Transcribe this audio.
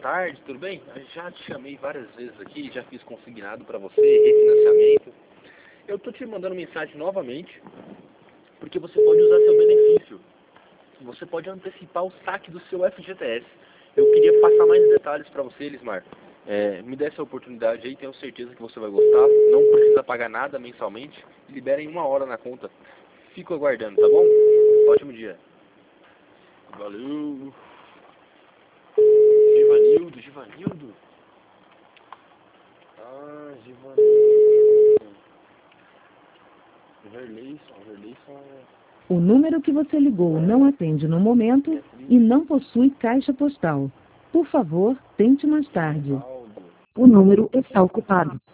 tarde, tudo bem? Eu já te chamei várias vezes aqui, já fiz consignado para você, refinanciamento. Eu tô te mandando mensagem novamente, porque você pode usar seu benefício. Você pode antecipar o saque do seu FGTS. Eu queria passar mais detalhes para você, Elismar. Me dê essa oportunidade aí, tenho certeza que você vai gostar. Não precisa pagar nada mensalmente. Libera em 1 hora na conta. Fico aguardando, tá bom? Ótimo dia. Valeu. Givanildo. Ah, Givanildo. Verleison. O número que você ligou não atende no momento e não possui caixa postal. Por favor, tente mais tarde. O número está ocupado.